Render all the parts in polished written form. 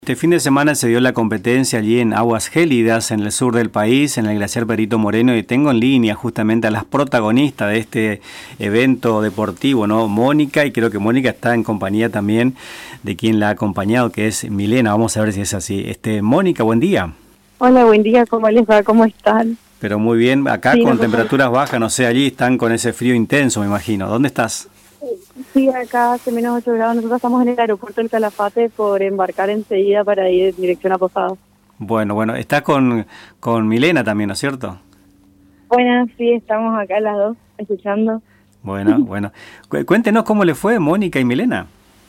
Este fin de semana se dio la competencia allí en aguas gélidas en el sur del país, en el glaciar Perito Moreno, y tengo en línea justamente a las protagonistas de este evento deportivo, ¿no? Mónica, y creo que Mónica está en compañía también de quien la ha acompañado, que es Milena. Vamos a ver si es así. Mónica, buen día. Hola, buen día, ¿cómo les va? ¿Cómo están? Pero muy bien, acá Sí, con temperaturas bajas, no sé, allí están con ese frío intenso, me imagino. ¿Dónde estás? Sí, acá hace menos 8 grados. Nosotros estamos en el aeropuerto del Calafate por embarcar enseguida para ir en dirección a Posadas. Bueno, estás con Milena también, ¿no es cierto? Bueno, sí, estamos acá las dos escuchando. Bueno. Cuéntenos cómo le fue Mónica y Milena.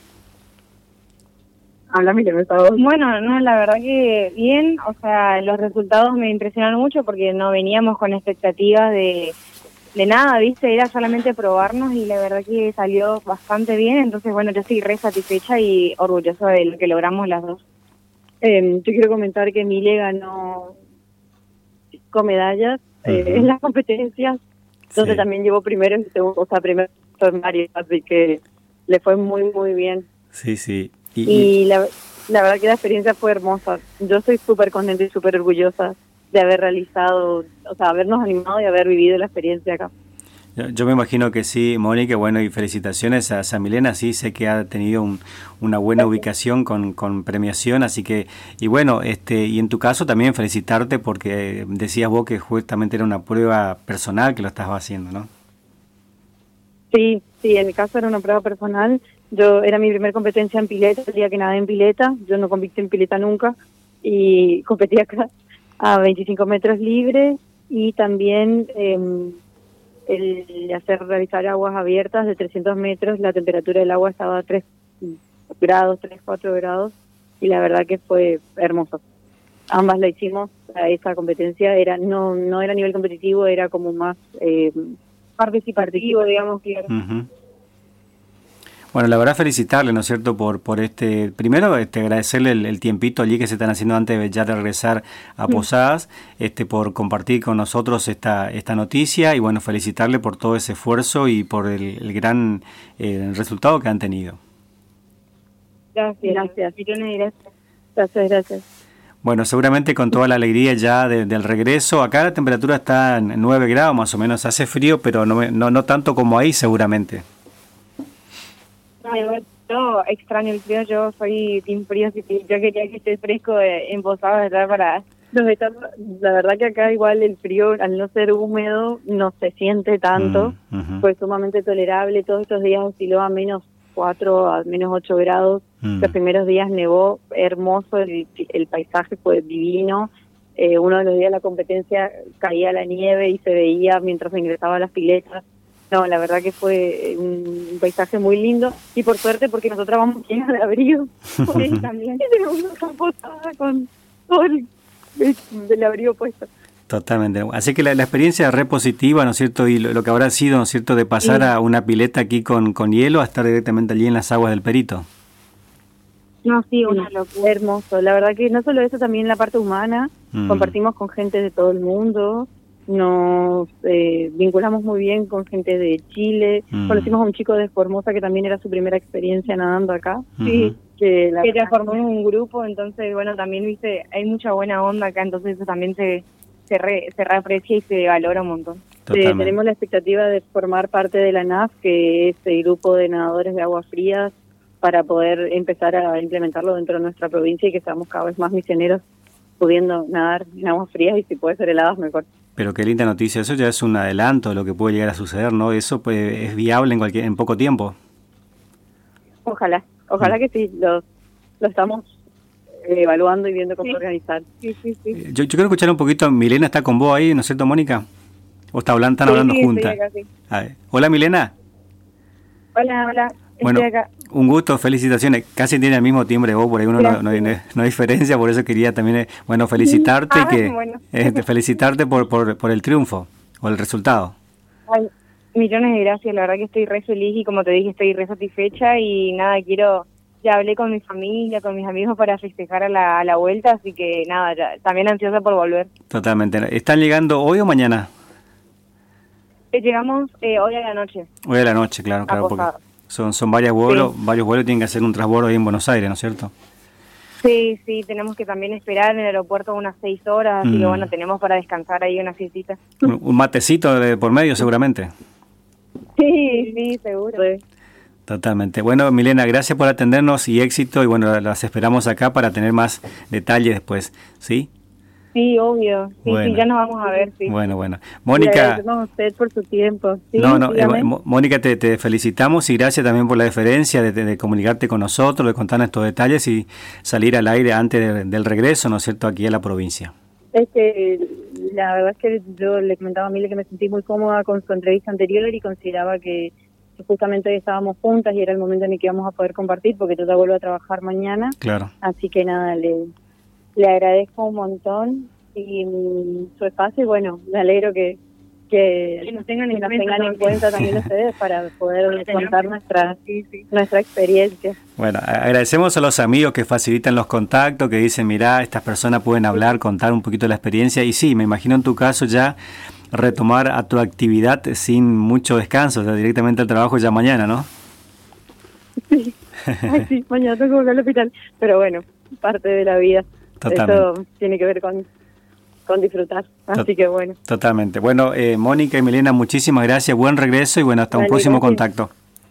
Habla Milena, esta voz. Bueno, no, la verdad que bien. O sea, los resultados me impresionaron mucho porque no veníamos con expectativas de nada, ¿viste? Era solamente probarnos y la verdad que salió bastante bien. Entonces, bueno, yo estoy re satisfecha y orgullosa de lo que logramos las dos. Yo quiero comentar que Mile ganó 5 medallas en las competencias, entonces también llevó primero y segundo, o sea, primero en varios, así que le fue muy, muy bien. Sí. Y la verdad que la experiencia fue hermosa. Yo estoy súper contenta y súper orgullosa de haber realizado, o sea, habernos animado y haber vivido la experiencia acá. Yo me imagino que sí, Mónica, bueno, y felicitaciones a Milena, sí, sé que ha tenido una buena ubicación con premiación, así que, y bueno, y en tu caso también felicitarte porque decías vos que justamente era una prueba personal que lo estabas haciendo, ¿no? Sí, en mi caso era una prueba personal. Era mi primer competencia en pileta, el día que nadé en pileta, yo no competí en pileta nunca, y competí acá a 25 metros libres, y también el realizar aguas abiertas de 300 metros, la temperatura del agua estaba a 3 grados, 3, 4 grados, y la verdad que fue hermoso. Ambas la hicimos, esa competencia no era a nivel competitivo, era como más participativo, digamos, claro. Uh-huh. Bueno, la verdad felicitarle, ¿no es cierto?, por primero agradecerle el tiempito allí que se están haciendo antes de ya de regresar a Posadas, por compartir con nosotros esta noticia, y bueno, felicitarle por todo ese esfuerzo y por el gran resultado que han tenido. Gracias. Gracias. Bueno, seguramente con toda la alegría ya del regreso. Acá la temperatura está en 9 grados más o menos, hace frío, pero no tanto como ahí seguramente. Yo extraño el frío, yo soy team frío, así que yo quería que esté fresco en Posadas para los etapas. La verdad que acá igual el frío, al no ser húmedo, no se siente tanto, fue sumamente tolerable. Todos estos días osciló a -4 a -8 grados. Los primeros días nevó, hermoso, el paisaje fue divino. Uno de los días de la competencia caía la nieve y se veía mientras se ingresaba a las piletas. No, la verdad que fue un paisaje muy lindo, y por suerte porque nosotros vamos llenos de abrigo, porque también tenemos una capotada con todo el abrigo puesto. Totalmente. Así que la experiencia es re positiva, ¿no es cierto? Y lo que habrá sido, ¿no es cierto?, de pasar a una pileta aquí con hielo a estar directamente allí en las aguas del Perito. No, sí, una locura, hermoso. La verdad que no solo eso, también la parte humana, compartimos con gente de todo el mundo. Nos vinculamos muy bien con gente de Chile. Conocimos a un chico de Formosa que también era su primera experiencia nadando acá. Sí, que transformó en un grupo. Entonces, bueno, también, viste, hay mucha buena onda acá, entonces eso también se reaprecia y se valora un montón. Tenemos la expectativa de formar parte de la NAF, que es el grupo de nadadores de aguas frías, para poder empezar a implementarlo dentro de nuestra provincia y que seamos cada vez más misioneros pudiendo nadar en aguas frías, y si puede ser heladas, mejor. Pero qué linda noticia, eso ya es un adelanto de lo que puede llegar a suceder, ¿no? Eso es viable en poco tiempo. Ojalá que sí, lo estamos evaluando y viendo cómo organizar. Sí. Yo quiero escuchar un poquito, Milena está con vos ahí, ¿no es cierto, Mónica? ¿O están hablando juntas? Estoy acá, sí. A ver. Hola, Milena. Hola. Bueno, un gusto, felicitaciones. Casi tiene el mismo timbre vos, por ahí no hay diferencia, por eso quería también, felicitarte felicitarte por el triunfo o el resultado. Ay, millones de gracias, la verdad que estoy re feliz y, como te dije, estoy re satisfecha, y nada, ya hablé con mi familia, con mis amigos para festejar a la vuelta, así que nada, ya, también ansiosa por volver. Totalmente. ¿Están llegando hoy o mañana? Llegamos hoy a la noche. Hoy a la noche, claro, porque son varios vuelos, tienen que hacer un transbordo ahí en Buenos Aires, ¿no es cierto? Sí, sí, tenemos que también esperar en el aeropuerto unas 6 horas, así que bueno, tenemos para descansar ahí una siestita. Un matecito de por medio seguramente. Sí, sí, seguro. Totalmente. Bueno, Milena, gracias por atendernos y éxito, y bueno, las esperamos acá para tener más detalles después, ¿sí? Sí, obvio. Sí, bueno. Sí, ya nos vamos a ver, sí. Bueno. Mónica... Gracias a usted por su tiempo. ¿Sí? Mónica, te felicitamos y gracias también por la deferencia de comunicarte con nosotros, de contarnos estos detalles y salir al aire antes del regreso, ¿no es cierto?, aquí a la provincia. La verdad es que yo le comentaba a Mile que me sentí muy cómoda con su entrevista anterior y consideraba que justamente hoy estábamos juntas y era el momento en el que íbamos a poder compartir, porque yo ya vuelvo a trabajar mañana. Claro. Así que nada, le agradezco un montón y su espacio, y bueno, me alegro que nos tengan en cuenta también ustedes para poder contar nuestra experiencia. Bueno, agradecemos a los amigos que facilitan los contactos, que dicen, mirá, estas personas pueden hablar, contar un poquito de la experiencia, y sí, me imagino en tu caso ya retomar a tu actividad sin mucho descanso, o sea, directamente al trabajo ya mañana, ¿no? Sí, ay, sí, mañana tengo que volver al hospital, pero bueno, parte de la vida. Totalmente. Esto tiene que ver con disfrutar, así que bueno. Totalmente. Bueno, Mónica y Milena, muchísimas gracias, buen regreso y bueno, hasta un próximo contacto.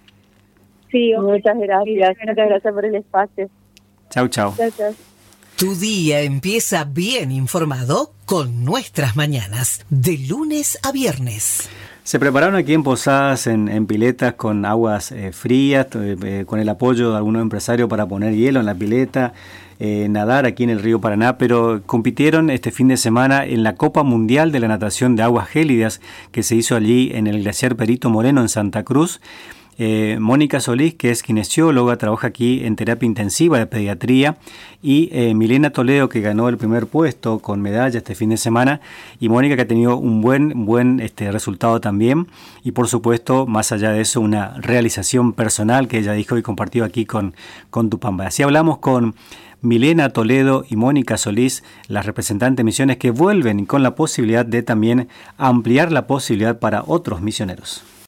Sí, muchas gracias por el espacio. Chau. Chau. Tu día empieza bien informado con Nuestras Mañanas, de lunes a viernes. Se prepararon aquí en Posadas, en piletas con aguas frías, con el apoyo de algunos empresarios para poner hielo en la pileta, nadar aquí en el río Paraná, pero compitieron este fin de semana en la Copa Mundial de la Natación de Aguas Gélidas que se hizo allí en el Glaciar Perito Moreno en Santa Cruz. Mónica Solís, que es kinesióloga, trabaja aquí en terapia intensiva de pediatría, y Milena Toledo, que ganó el primer puesto con medalla este fin de semana, y Mónica, que ha tenido un buen resultado también, y por supuesto, más allá de eso, una realización personal que ella dijo y compartió aquí con Tupamba. Así hablamos con Milena Toledo y Mónica Solís, las representantes de misiones que vuelven con la posibilidad de también ampliar la posibilidad para otros misioneros.